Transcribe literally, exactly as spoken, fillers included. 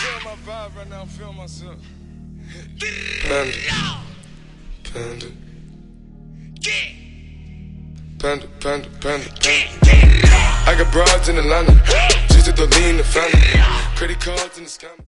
feel my vibe right now, I'm feeling myself. Panda, panda, panda, panda, panda, panda. I got broads in Atlanta, just to the lean, the family. Credit cards in the scam.